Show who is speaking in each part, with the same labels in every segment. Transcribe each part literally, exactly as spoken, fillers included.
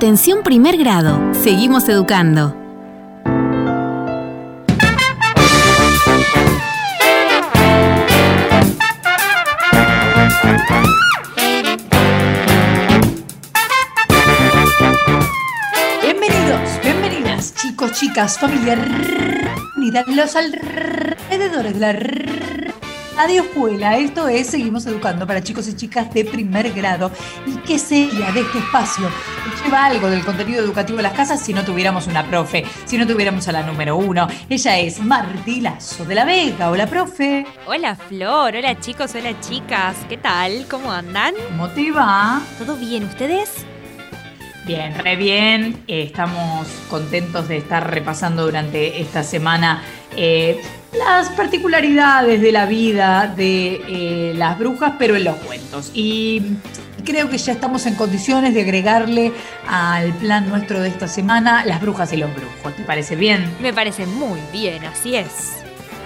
Speaker 1: Atención primer grado. Seguimos educando.
Speaker 2: Bienvenidos, bienvenidas, chicos, chicas, familia, unidad, los alrededores de la Radio Escuela. Esto es Seguimos Educando para chicos y chicas de primer grado. ¿Y qué sería de este espacio? Lleva algo del contenido educativo a las casas si no tuviéramos una profe, si no tuviéramos a la número uno. Ella es Marti Lazo de la Vega. Hola, profe.
Speaker 3: Hola, Flor. Hola, chicos. Hola, chicas. ¿Qué tal? ¿Cómo andan?
Speaker 2: ¿Cómo te va?
Speaker 3: ¿Todo bien? ¿Ustedes?
Speaker 2: Bien, re bien. Eh, estamos contentos de estar repasando durante esta semana eh, las particularidades de la vida de eh, las brujas, pero en los cuentos. Y creo que ya estamos en condiciones de agregarle al plan nuestro de esta semana las brujas y los brujos. ¿Te parece bien?
Speaker 3: Me parece muy bien, así es.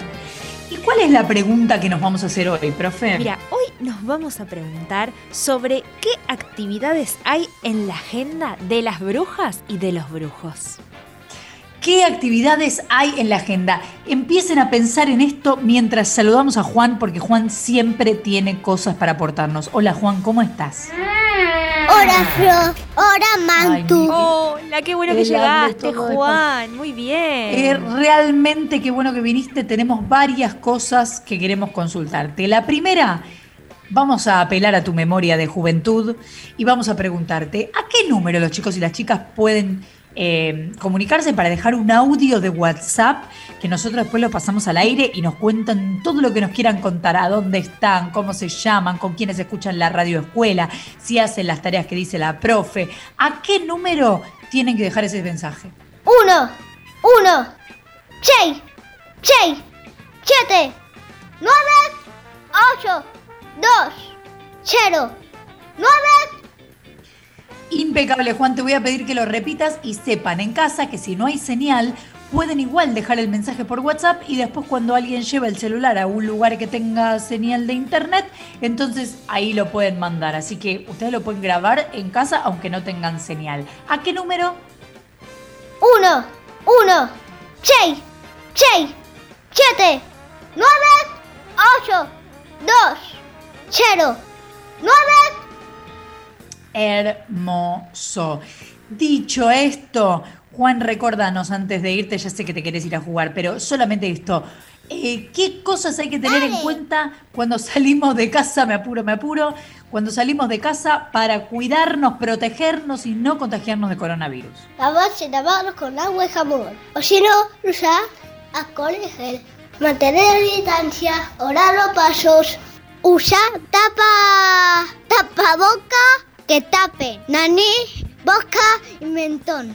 Speaker 2: ¿Y cuál es la pregunta que nos vamos a hacer hoy, profe?
Speaker 3: Mira, hoy nos vamos a preguntar sobre qué actividades hay en la agenda de las brujas y de los brujos.
Speaker 2: ¿Qué actividades hay en la agenda? Empiecen a pensar en esto mientras saludamos a Juan, porque Juan siempre tiene cosas para aportarnos. Hola, Juan, ¿cómo estás?
Speaker 4: Hola, Flo. Hola, Mantu.
Speaker 3: Hola, qué bueno que llegaste, Juan. Muy bien.
Speaker 2: Eh, realmente qué bueno que viniste. Tenemos varias cosas que queremos consultarte. La primera, vamos a apelar a tu memoria de juventud y vamos a preguntarte, ¿a qué número los chicos y las chicas pueden Eh, comunicarse para dejar un audio de WhatsApp que nosotros después lo pasamos al aire y nos cuentan todo lo que nos quieran contar, a dónde están, cómo se llaman, con quiénes escuchan la radio escuela, si hacen las tareas que dice la profe? ¿A qué número tienen que dejar ese mensaje?
Speaker 4: Uno, uno, seis, seis, siete, nueve, ocho, dos, cero, nueve.
Speaker 2: Impecable, Juan, te voy a pedir que lo repitas y sepan en casa que si no hay señal, pueden igual dejar el mensaje por WhatsApp y después cuando alguien lleva el celular a un lugar que tenga señal de internet, entonces ahí lo pueden mandar. Así que ustedes lo pueden grabar en casa aunque no tengan señal. ¿A qué número?
Speaker 4: Uno, uno, seis, seis, siete, nueve, ocho, dos, cero, nueve.
Speaker 2: Hermoso. Dicho esto, Juan, recordanos antes de irte, ya sé que te querés ir a jugar, pero solamente esto. Eh, ¿Qué cosas hay que tener
Speaker 4: Dale.
Speaker 2: en cuenta cuando salimos de casa? Me apuro, me apuro. Cuando salimos de casa para cuidarnos, protegernos y no contagiarnos de coronavirus.
Speaker 4: Lavarse, lavarnos con agua y jabón. O si no, usar alcohol y gel. Mantener distancia, orar los pasos. Usar tapa, tapaboca que tape nariz, boca y mentón.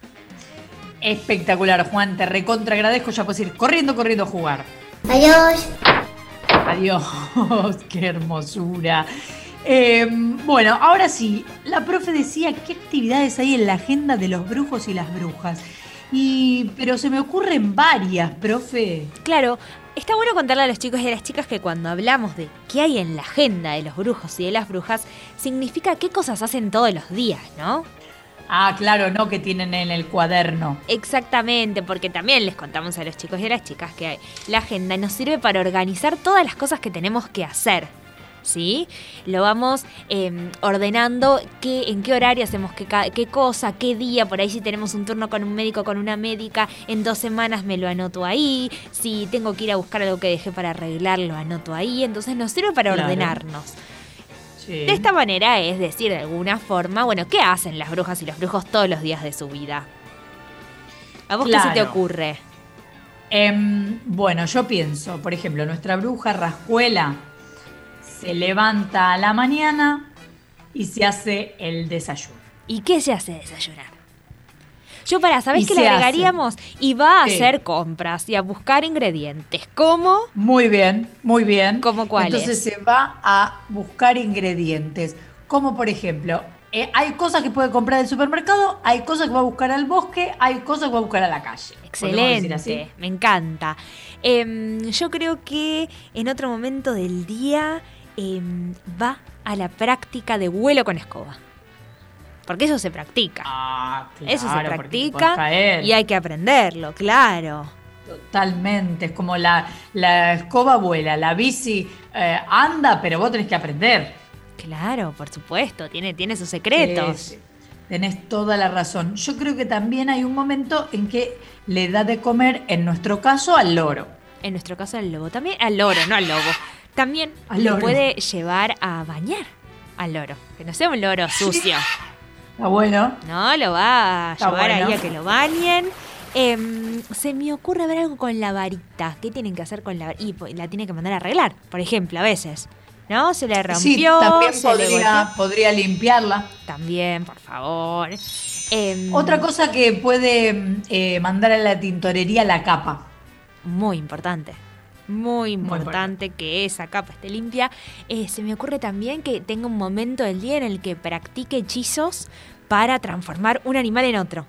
Speaker 2: Espectacular, Juan, te recontra agradezco. Ya puedes ir corriendo, corriendo a jugar.
Speaker 4: Adiós.
Speaker 2: Adiós, qué hermosura. Eh, bueno, ahora sí, la profe decía qué actividades hay en la agenda de los brujos y las brujas. Y, pero se me ocurren varias, profe.
Speaker 3: Claro, está bueno contarle a los chicos y a las chicas que cuando hablamos de qué hay en la agenda de los brujos y de las brujas, significa qué cosas hacen todos los días, ¿no?
Speaker 2: Ah, claro, no que tienen en el cuaderno.
Speaker 3: Exactamente, porque también les contamos a los chicos y a las chicas que la agenda nos sirve para organizar todas las cosas que tenemos que hacer, ¿sí? Lo vamos eh, ordenando qué, en qué horario hacemos qué, qué cosa, qué día. Por ahí si tenemos un turno con un médico, con una médica, en dos semanas me lo anoto ahí. Si tengo que ir a buscar algo que dejé para arreglar, lo anoto ahí. Entonces nos sirve para
Speaker 2: Claro.
Speaker 3: ordenarnos.
Speaker 2: Sí.
Speaker 3: De esta manera es decir, de alguna forma, bueno, ¿qué hacen las brujas y los brujos todos los días de su vida? ¿A vos
Speaker 2: Claro.
Speaker 3: qué se te ocurre?
Speaker 2: Eh, bueno, yo pienso, por ejemplo, nuestra bruja Rascuela se levanta a la mañana y se hace el desayuno.
Speaker 3: ¿Y qué se hace desayunar? Yo para, ¿sabés
Speaker 2: Y
Speaker 3: qué
Speaker 2: se
Speaker 3: le
Speaker 2: hace.
Speaker 3: agregaríamos? Y va a
Speaker 2: Sí.
Speaker 3: hacer compras y a buscar ingredientes. ¿Cómo?
Speaker 2: Muy bien, muy bien.
Speaker 3: ¿Cómo cuáles?
Speaker 2: Entonces se va a buscar ingredientes. Como por ejemplo, eh, hay cosas que puede comprar del supermercado, hay cosas que va a buscar al bosque, hay cosas que va a buscar a la calle. ¿Podemos decir así?
Speaker 3: Excelente, me encanta. Eh, yo creo que en otro momento del día eh, va a la práctica de vuelo con escoba. Porque eso se practica.
Speaker 2: Ah, claro,
Speaker 3: eso se
Speaker 2: porque te
Speaker 3: practica
Speaker 2: podés caer.
Speaker 3: y hay que aprenderlo, claro.
Speaker 2: Totalmente, es como la, la escoba vuela, la bici eh, anda, pero vos tenés que aprender.
Speaker 3: Claro, por supuesto, tiene, tiene sus secretos.
Speaker 2: Sí, sí. Tenés toda la razón. Yo creo que también hay un momento en que le da de comer, en nuestro caso, al loro.
Speaker 3: En nuestro caso al lobo, también al loro, no al lobo. También
Speaker 2: Al
Speaker 3: lo
Speaker 2: loro.
Speaker 3: puede llevar a bañar al loro, que no sea un loro sucio.
Speaker 2: Está bueno.
Speaker 3: No, lo va a
Speaker 2: Está
Speaker 3: llevar
Speaker 2: bueno.
Speaker 3: ahí a que lo bañen. Eh, se me ocurre ver algo con la varita. ¿Qué tienen que hacer con la varita? Y po- la tiene que mandar a arreglar, por ejemplo, a veces. ¿No? Se le rompió.
Speaker 2: Sí, también
Speaker 3: se le golpeó.
Speaker 2: podría, podría limpiarla.
Speaker 3: También, por favor. Eh,
Speaker 2: Otra cosa que puede eh, mandar a la tintorería, la capa.
Speaker 3: Muy importante. Muy importante,
Speaker 2: importante.
Speaker 3: que esa capa esté limpia. Eh, se me ocurre también que tenga un momento del día en el que practique hechizos para transformar un animal en otro.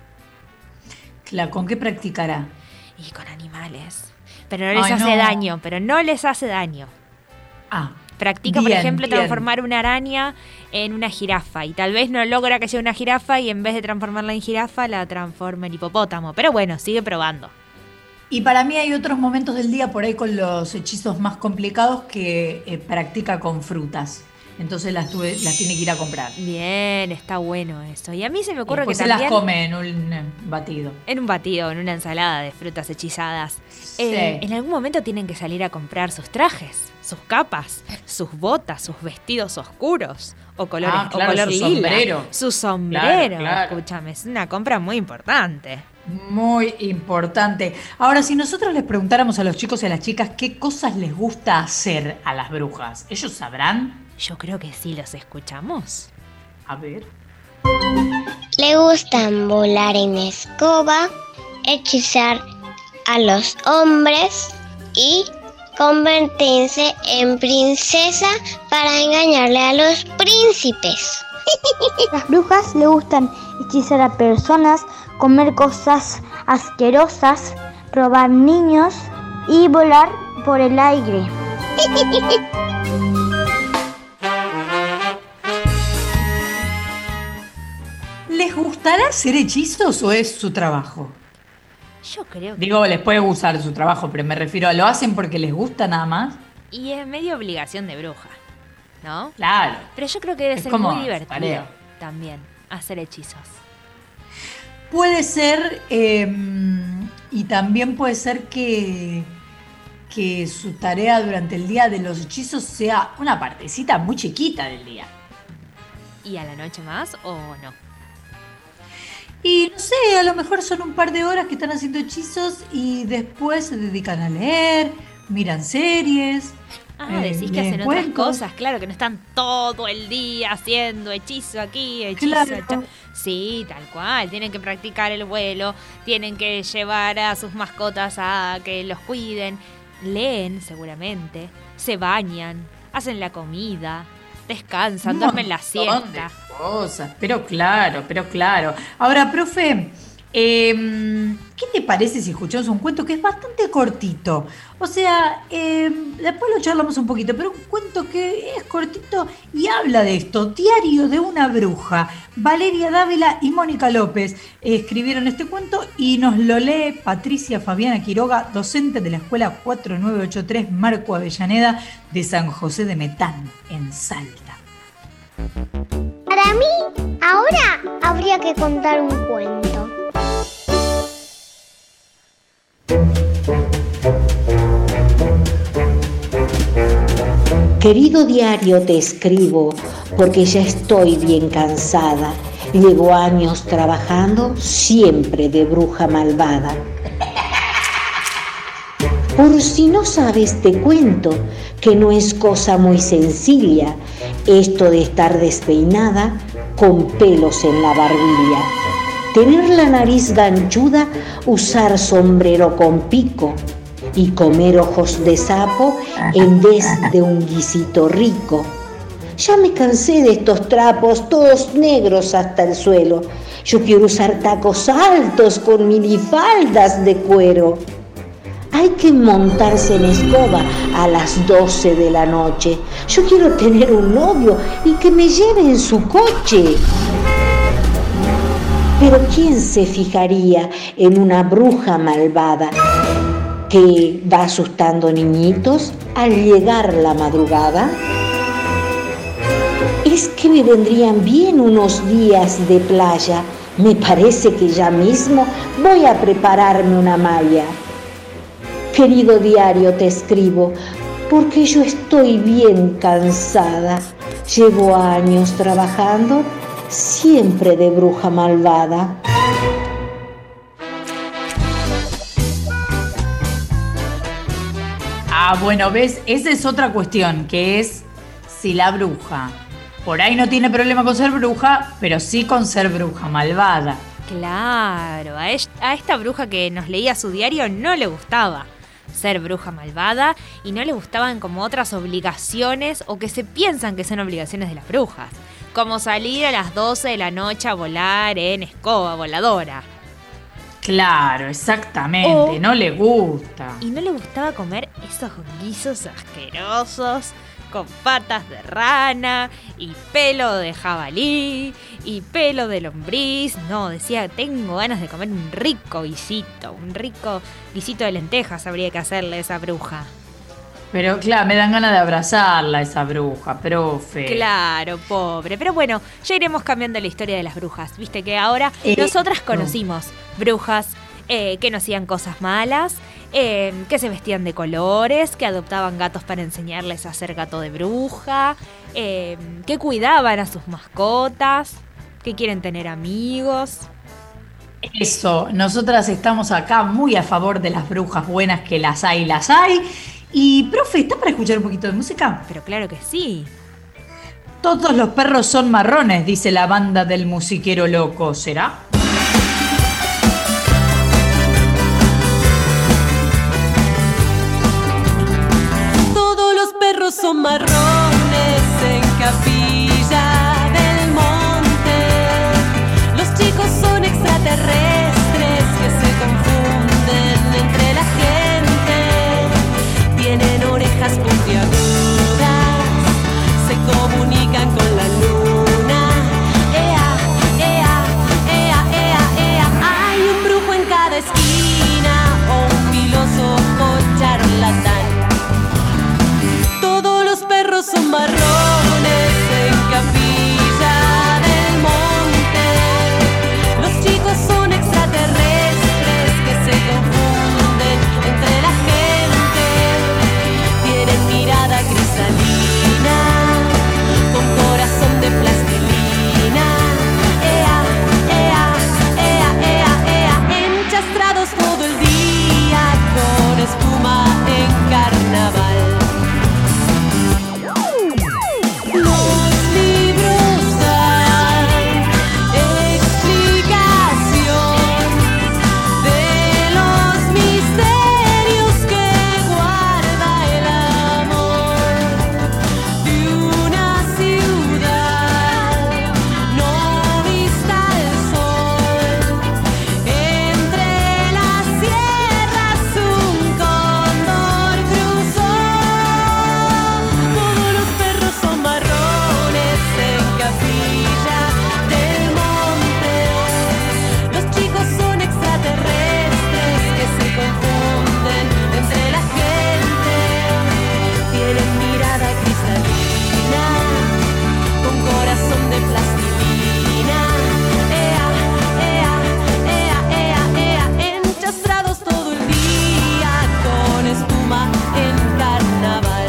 Speaker 2: Claro, ¿con qué practicará?
Speaker 3: Y con animales. Pero no les
Speaker 2: Ay,
Speaker 3: hace
Speaker 2: no.
Speaker 3: daño, pero no les hace daño.
Speaker 2: Ah,
Speaker 3: Practica, por
Speaker 2: bien,
Speaker 3: ejemplo,
Speaker 2: bien.
Speaker 3: transformar una araña en una jirafa. Y tal vez no logra que sea una jirafa y en vez de transformarla en jirafa la transforma en hipopótamo. Pero bueno, sigue probando.
Speaker 2: Y para mí hay otros momentos del día por ahí con los hechizos más complicados que eh, practica con frutas. Entonces las, tuve, las tiene que ir a comprar.
Speaker 3: Bien, está bueno eso. Y a mí se me
Speaker 2: Y
Speaker 3: ocurre que
Speaker 2: después se
Speaker 3: también...
Speaker 2: las come en un eh, batido.
Speaker 3: En un batido, en una ensalada de frutas hechizadas.
Speaker 2: Sí.
Speaker 3: Eh, en algún momento tienen que salir a comprar sus trajes, sus capas, sus botas, sus vestidos oscuros o, colores,
Speaker 2: Ah, claro,
Speaker 3: o color
Speaker 2: su
Speaker 3: lila.
Speaker 2: sombrero.
Speaker 3: Su sombrero.
Speaker 2: Claro, claro.
Speaker 3: Escúchame, es una compra muy importante.
Speaker 2: Muy importante. Ahora, si nosotros les preguntáramos a los chicos y a las chicas qué cosas les gusta hacer a las brujas, ¿ellos sabrán?
Speaker 3: Yo creo que sí los escuchamos.
Speaker 2: A ver.
Speaker 4: Le gustan volar en escoba, hechizar a los hombres y convertirse en princesa para engañarle a los príncipes.
Speaker 5: Las brujas le gustan hechizar a personas, comer cosas asquerosas, robar niños y volar por el aire.
Speaker 2: ¿Les gustará hacer hechizos o es su trabajo?
Speaker 3: Yo creo que...
Speaker 2: Digo, les puede gustar su trabajo, pero me refiero a ¿lo hacen porque les gusta nada más?
Speaker 3: Y es medio obligación de bruja, ¿no?
Speaker 2: Claro.
Speaker 3: Pero yo creo que debe
Speaker 2: Es
Speaker 3: ser
Speaker 2: como
Speaker 3: muy divertido
Speaker 2: tarea.
Speaker 3: también hacer hechizos.
Speaker 2: Puede ser, eh, y también puede ser que, que su tarea durante el día de los hechizos sea una partecita muy chiquita del día.
Speaker 3: ¿Y a la noche más o no?
Speaker 2: Y no sé, a lo mejor son un par de horas que están haciendo hechizos y después se dedican a leer, miran series.
Speaker 3: Ah,
Speaker 2: eh,
Speaker 3: decís que
Speaker 2: leen
Speaker 3: hacen otras
Speaker 2: cuentos.
Speaker 3: cosas, claro, que no están todo el día haciendo hechizo aquí, hechizo
Speaker 2: Claro.
Speaker 3: allá. Sí, tal cual, tienen que practicar el vuelo, tienen que llevar a sus mascotas a que los cuiden, leen seguramente, se bañan, hacen la comida, descansan,
Speaker 2: Un
Speaker 3: duermen la
Speaker 2: montón de
Speaker 3: siesta.
Speaker 2: cosas, pero claro, pero claro. Ahora, profe, eh, ¿qué te parece si escuchamos un cuento que es bastante cortito? O sea, eh, después lo charlamos un poquito, pero un cuento que es cortito y habla de esto. Diario de una bruja. Valeria Dávila y Mónica López eh, escribieron este cuento y nos lo lee Patricia Fabiana Quiroga, docente de la Escuela cuatro nueve ocho tres Marco Avellaneda de San José de Metán, en Salta.
Speaker 4: Para mí, ahora habría que contar un cuento.
Speaker 6: Querido diario, te escribo porque ya estoy bien cansada. Llevo años trabajando siempre de bruja malvada. Por si no sabes, te cuento que no es cosa muy sencilla esto de estar despeinada con pelos en la barbilla. Tener la nariz ganchuda, usar sombrero con pico y comer ojos de sapo en vez de un guisito rico. Ya me cansé de estos trapos, todos negros hasta el suelo. Yo quiero usar tacos altos con minifaldas de cuero. Hay que montarse en escoba a las doce de la noche. Yo quiero tener un novio y que me lleve en su coche. Pero ¿quién se fijaría en una bruja malvada que va asustando niñitos al llegar la madrugada? Es que me vendrían bien unos días de playa. Me parece que ya mismo voy a prepararme una malla. Querido diario, te escribo porque yo estoy bien cansada. Llevo años trabajando siempre de bruja malvada.
Speaker 2: Ah, bueno, ves, esa es otra cuestión, que es si la bruja por ahí no tiene problema con ser bruja, pero sí con ser bruja malvada.
Speaker 3: Claro, a, es- a esta bruja que nos leía su diario no le gustaba ser bruja malvada y no le gustaban como otras obligaciones o que se piensan que son obligaciones de las brujas, como salir a las doce de la noche a volar en escoba voladora.
Speaker 2: Claro, exactamente,
Speaker 3: O-
Speaker 2: no le gusta.
Speaker 3: Y no le gustaba comer esos guisos asquerosos con patas de rana y pelo de jabalí y pelo de lombriz. No, decía, tengo ganas de comer un rico guisito, un rico guisito de lentejas habría que hacerle a esa bruja.
Speaker 2: Pero claro, me dan ganas de abrazarla esa bruja, profe.
Speaker 3: Claro, pobre. Pero bueno, ya iremos cambiando la historia de las brujas. Viste que ahora
Speaker 2: Eh,
Speaker 3: nosotras
Speaker 2: no.
Speaker 3: conocimos brujas eh, que no hacían cosas malas, eh, que se vestían de colores, que adoptaban gatos para enseñarles a ser gato de bruja, eh, que cuidaban a sus mascotas, que quieren tener amigos.
Speaker 2: Eso, nosotras estamos acá muy a favor de las brujas buenas, que las hay, las hay. Y, profe, ¿está para escuchar un poquito de música?
Speaker 3: Pero claro que sí.
Speaker 2: Todos los perros son marrones, dice la banda del musiquero loco, ¿será?
Speaker 7: Todos los perros son marrones en Capilla del Monte. Los chicos son extraterrestres que se confunden entre la gente. Tienen orejas puntiagudas, se comunican con la luna. Ea, ea, ea, ea, ea. Hay un brujo en cada esquina o un filósofo charlatán. Todos los perros son marrones en Capilla del Monte. Los chicos son extraterrestres que se confunden entre la gente. Tienen mirada cristalina, con corazón de plastilina. Ea, ea, ea, ea, ea. Enchastrados todo el día con espuma en carnaval. Los libros dan explicación de los misterios que guarda el amor de una ciudad no vista al sol. Entre las sierras un cóndor cruzó. Todos los perros son marrones en Capilla del Monte. Los chicos son extraterrestres que se confunden entre la gente. Tienen mirada cristalina, con corazón de plastilina. Ea, ea, ea, ea, ea. Enchastrados todo el día con espuma en carnaval.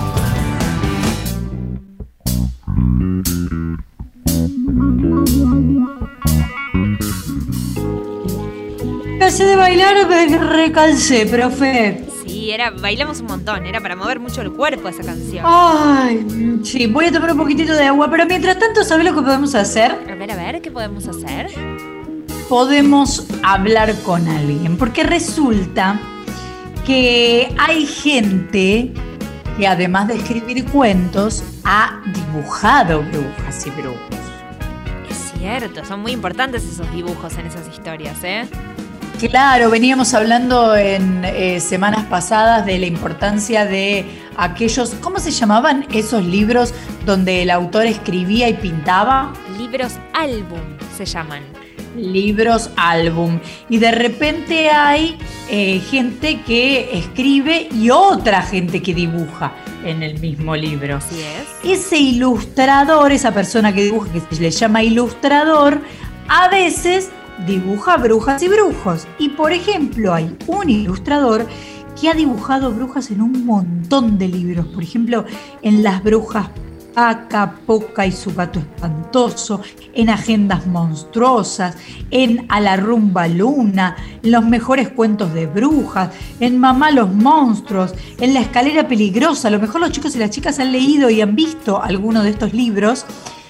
Speaker 2: Casi de bailar me recalcé, profe.
Speaker 3: Sí, era, bailamos un montón, era para mover mucho el cuerpo esa canción.
Speaker 2: Ay, sí, voy a tomar un poquitito de agua, pero mientras tanto, ¿sabes lo que podemos hacer?
Speaker 3: A ver, a ver, ¿qué podemos hacer?
Speaker 2: Podemos hablar con alguien, porque resulta que hay gente que además de escribir cuentos, ha dibujado brujas y brujos.
Speaker 3: Es cierto, son muy importantes esos dibujos en esas historias, ¿eh?
Speaker 2: Claro, veníamos hablando en eh, semanas pasadas de la importancia de aquellos, ¿cómo se llamaban esos libros donde el autor escribía y pintaba?
Speaker 3: Libros álbum se llaman.
Speaker 2: libros álbum. Y de repente hay eh, gente que escribe y otra gente que dibuja en el mismo libro.
Speaker 3: Así es.
Speaker 2: Ese ilustrador, esa persona que dibuja, que se le llama ilustrador, a veces dibuja brujas y brujos. Y por ejemplo, hay un ilustrador que ha dibujado brujas en un montón de libros. Por ejemplo, en Las brujas Paca, Poca y su gato espantoso, en Agendas monstruosas, en A la rumba luna, en Los mejores cuentos de brujas, en Mamá los monstruos, en La escalera peligrosa. A lo mejor los chicos y las chicas han leído y han visto alguno de estos libros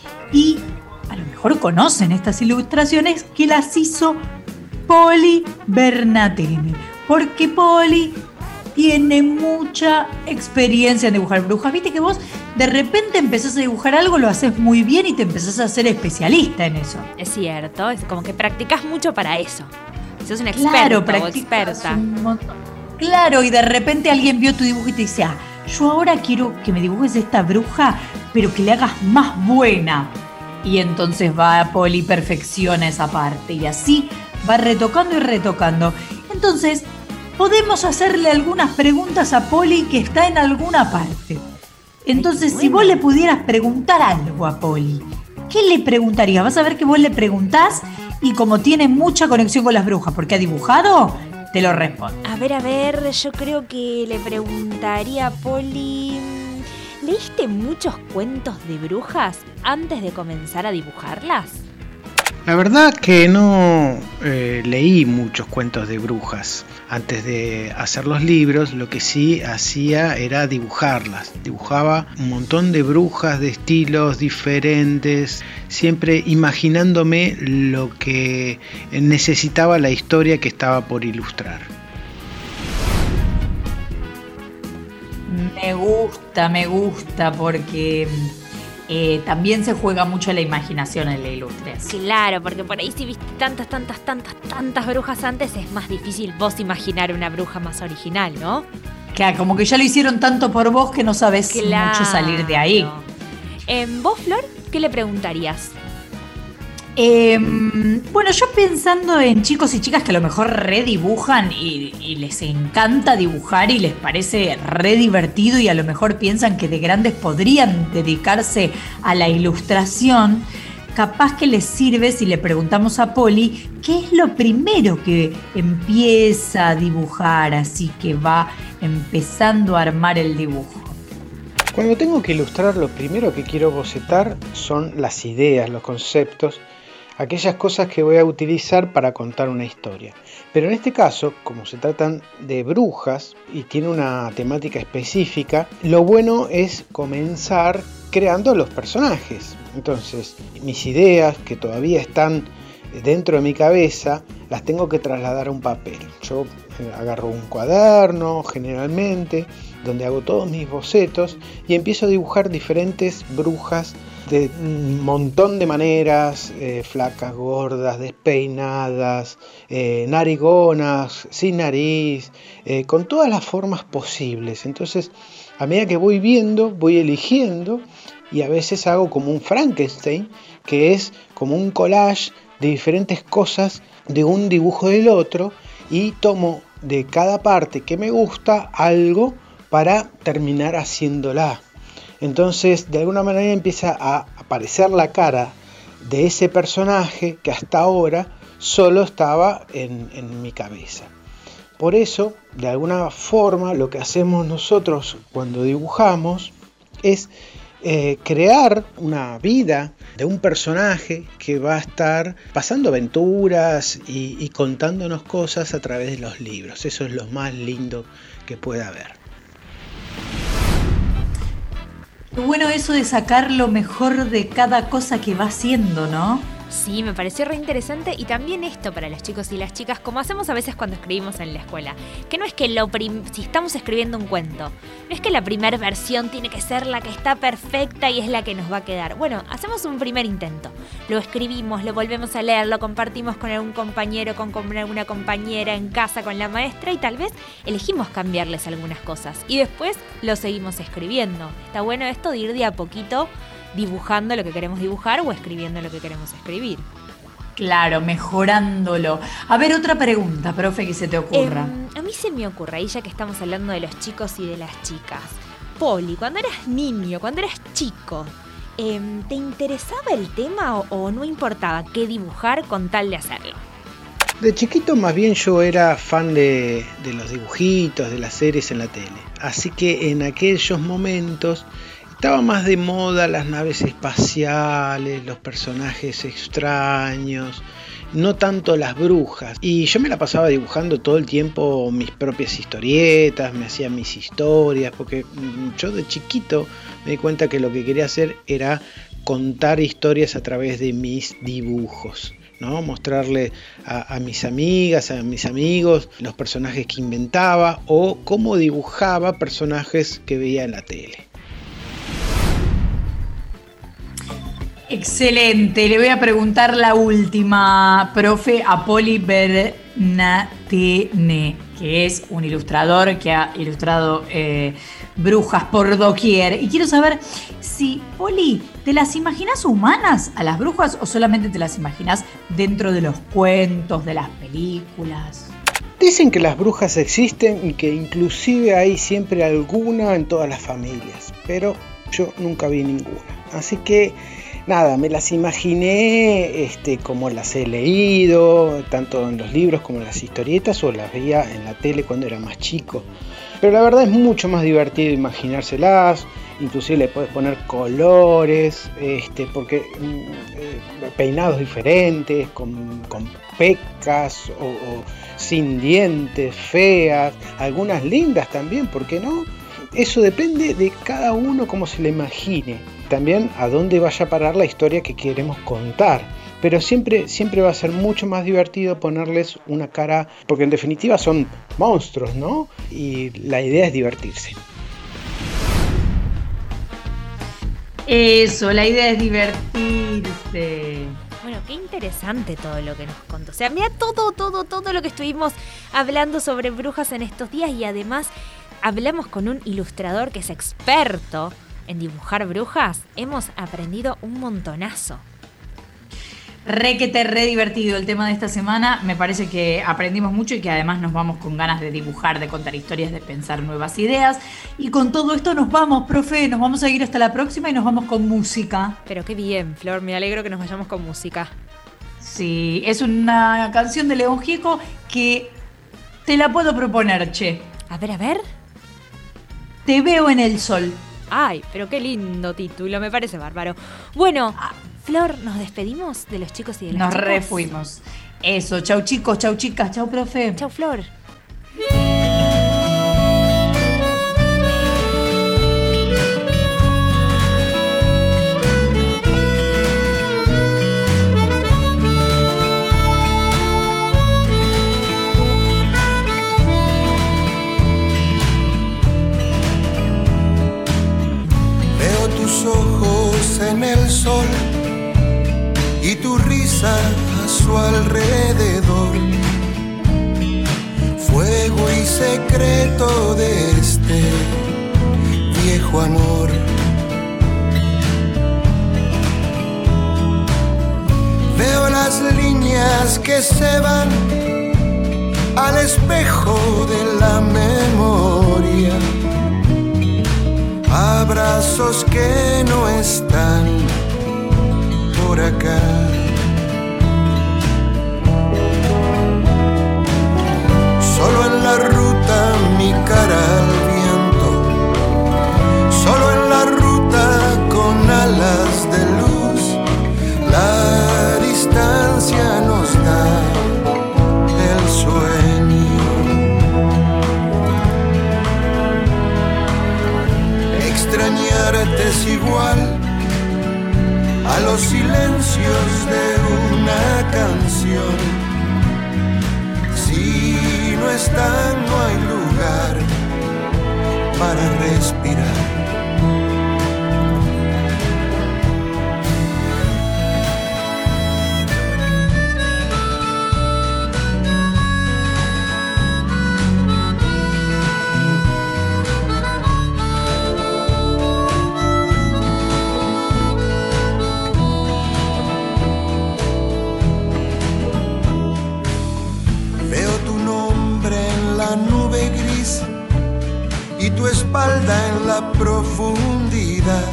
Speaker 2: y a lo mejor conocen estas ilustraciones que las hizo Poli Bernatene, porque Poli tiene mucha experiencia en dibujar brujas. Viste que vos de repente empezás a dibujar algo, lo haces muy bien y te empezás a ser especialista en eso.
Speaker 3: Es cierto, es como que practicás mucho para eso. Sos un experto
Speaker 2: Claro,
Speaker 3: o
Speaker 2: practicás
Speaker 3: experta.
Speaker 2: un montón. Claro, y de repente alguien vio tu dibujo y te dice, ah, yo ahora quiero que me dibujes esta bruja, pero que le hagas más buena. Y entonces va a Poli, perfecciona esa parte y así va retocando y retocando. Entonces podemos hacerle algunas preguntas a Poli que está en alguna parte. Entonces, si vos le pudieras preguntar algo a Poli, ¿qué le preguntarías? Vas a ver que vos le preguntás y como tiene mucha conexión con las brujas porque ha dibujado, te lo responde.
Speaker 3: A ver, a ver, yo creo que le preguntaría a Poli, ¿leíste muchos cuentos de brujas antes de comenzar a dibujarlas?
Speaker 8: La verdad que no eh, leí muchos cuentos de brujas antes de hacer los libros. Lo que sí hacía era dibujarlas. Dibujaba un montón de brujas de estilos diferentes, siempre imaginándome lo que necesitaba la historia que estaba por ilustrar.
Speaker 2: Me gusta, me gusta porque eh, también se juega mucho la imaginación en la ilustración.
Speaker 3: Claro, porque por ahí si viste tantas, tantas, tantas, tantas brujas antes, es más difícil vos imaginar una bruja más original, ¿no?
Speaker 2: Claro, como que ya lo hicieron tanto por vos que no sabés
Speaker 3: Claro.
Speaker 2: mucho salir de ahí.
Speaker 3: En vos, Flor, ¿qué le preguntarías?
Speaker 2: Eh, bueno, yo pensando en chicos y chicas que a lo mejor redibujan y, y les encanta dibujar y les parece re divertido y a lo mejor piensan que de grandes podrían dedicarse a la ilustración, capaz que les sirve si le preguntamos a Poli qué es lo primero que empieza a dibujar, así que va empezando a armar el dibujo.
Speaker 8: Cuando tengo que ilustrar, lo primero que quiero bocetar son las ideas, los conceptos, aquellas cosas que voy a utilizar para contar una historia. Pero en este caso, como se tratan de brujas y tiene una temática específica, lo bueno es comenzar creando los personajes. Entonces, mis ideas que todavía están dentro de mi cabeza, las tengo que trasladar a un papel. Yo agarro un cuaderno, generalmente, donde hago todos mis bocetos y empiezo a dibujar diferentes brujas de un montón de maneras, eh, flacas, gordas, despeinadas, eh, narigonas, sin nariz, eh, con todas las formas posibles. Entonces, a medida que voy viendo, voy eligiendo y a veces hago como un Frankenstein, que es como un collage de diferentes cosas de un dibujo del otro y tomo de cada parte que me gusta algo para terminar haciéndola. Entonces, de alguna manera empieza a aparecer la cara de ese personaje que hasta ahora solo estaba en, en mi cabeza. Por eso, de alguna forma, lo que hacemos nosotros cuando dibujamos es eh, crear una vida de un personaje que va a estar pasando aventuras y, y contándonos cosas a través de los libros. Eso es lo más lindo que puede haber.
Speaker 2: Bueno, eso de sacar lo mejor de cada cosa que va haciendo, ¿no?
Speaker 3: Sí, me pareció re interesante y también esto para los chicos y las chicas, como hacemos a veces cuando escribimos en la escuela, que no es que lo prim- si estamos escribiendo un cuento, no es que la primera versión tiene que ser la que está perfecta y es la que nos va a quedar. Bueno, hacemos un primer intento, lo escribimos, lo volvemos a leer, lo compartimos con algún compañero, con, con alguna compañera en casa, con la maestra y tal vez elegimos cambiarles algunas cosas y después lo seguimos escribiendo. Está bueno esto de ir de a poquito dibujando lo que queremos dibujar o escribiendo lo que queremos escribir.
Speaker 2: Claro, mejorándolo. A ver, otra pregunta, profe, que se te ocurra.
Speaker 3: Eh, a mí se me ocurre, ahí ya que estamos hablando de los chicos y de las chicas. Poli, cuando eras niño, cuando eras chico, eh, ¿te interesaba el tema o, o no importaba qué dibujar con tal de hacerlo?
Speaker 8: De chiquito más bien yo era fan de, de los dibujitos, de las series en la tele. Así que en aquellos momentos estaba más de moda las naves espaciales, los personajes extraños, no tanto las brujas. Y yo me la pasaba dibujando todo el tiempo mis propias historietas, me hacía mis historias, porque yo de chiquito me di cuenta que lo que quería hacer era contar historias a través de mis dibujos, ¿no? Mostrarle a, a mis amigas, a mis amigos, los personajes que inventaba o cómo dibujaba personajes que veía en la tele.
Speaker 2: Excelente, le voy a preguntar la última, profe, a Poli Bernatene, que es un ilustrador que ha ilustrado eh, brujas por doquier. Y quiero saber si, Poli, ¿te las imaginas humanas a las brujas o solamente te las imaginas dentro de los cuentos, de las películas?
Speaker 8: Dicen que las brujas existen y que inclusive hay siempre alguna en todas las familias, pero yo nunca vi ninguna. Así que nada, me las imaginé este, como las he leído, tanto en los libros como en las historietas, o las veía en la tele cuando era más chico. Pero la verdad es mucho más divertido imaginárselas, inclusive le puedes poner colores, este, porque eh, peinados diferentes, con, con pecas o, o sin dientes, feas, algunas lindas también, ¿por qué no? Eso depende de cada uno cómo se le imagine. También a dónde vaya a parar la historia que queremos contar. Pero siempre, siempre va a ser mucho más divertido ponerles una cara, porque en definitiva son monstruos, ¿no? Y la idea es divertirse.
Speaker 2: Eso, la idea es divertirse.
Speaker 3: Bueno, qué interesante todo lo que nos contó. O sea, mira todo, todo, todo lo que estuvimos hablando sobre brujas en estos días y además hablamos con un ilustrador que es experto en dibujar brujas. Hemos aprendido un montonazo.
Speaker 2: Re que te re divertido el tema de esta semana. Me parece que aprendimos mucho y que además nos vamos con ganas de dibujar, de contar historias, de pensar nuevas ideas. Y con todo esto nos vamos, profe, nos vamos a ir hasta la próxima y nos vamos con música.
Speaker 3: Pero qué bien, Flor, me alegro que nos vayamos con música.
Speaker 2: Sí, es una canción de León Gieco que te la puedo proponer, che.
Speaker 3: A ver, a ver.
Speaker 2: Te veo en el sol.
Speaker 3: Ay, pero qué lindo título, me parece bárbaro. Bueno, Flor, ¿nos despedimos de los chicos y de las
Speaker 2: Nos
Speaker 3: chicas?
Speaker 2: re fuimos. Eso, chau chicos, chau chicas, chau profe.
Speaker 3: Chau Flor.
Speaker 9: Veo tus ojos en el sol y tu risa a su alrededor, fuego y secreto de este viejo amor. Veo las líneas que se van al espejo de la memoria, abrazos que no están por acá. Solo en la ruta mi cara al viento, solo en la ruta con alas de luz, la distancia nos da el sueño. Extrañarte es igual a los silencios de una canción. Si no están, no hay lugar para respirar. la profundidad,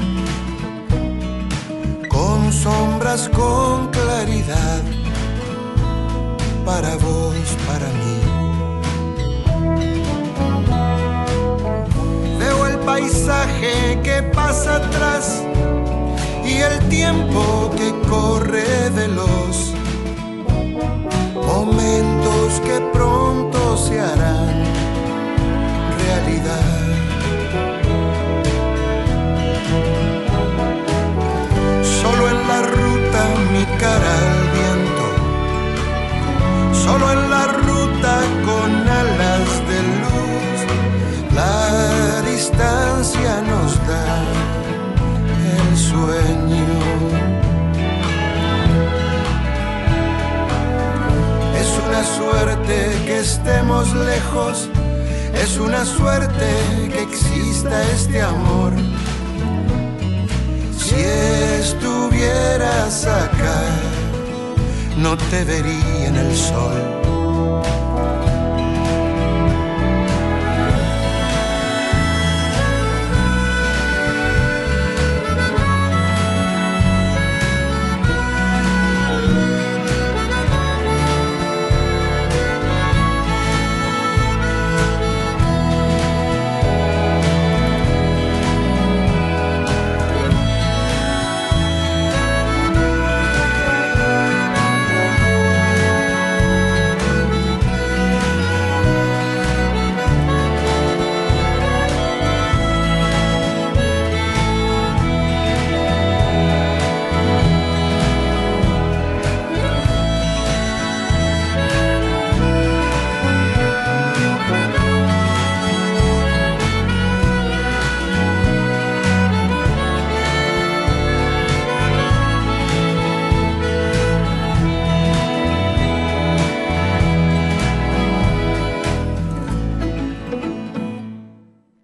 Speaker 9: con sombras, con claridad, para vos, para mí. Veo el paisaje que pasa atrás y el tiempo que corre veloz, momentos que pronto se harán realidad. Solo en la ruta mi cara al viento, solo en la ruta con alas de luz, la distancia nos da el sueño. Es una suerte que estemos lejos, es una suerte que exista este amor. Si estuvieras acá, no te vería en el sol.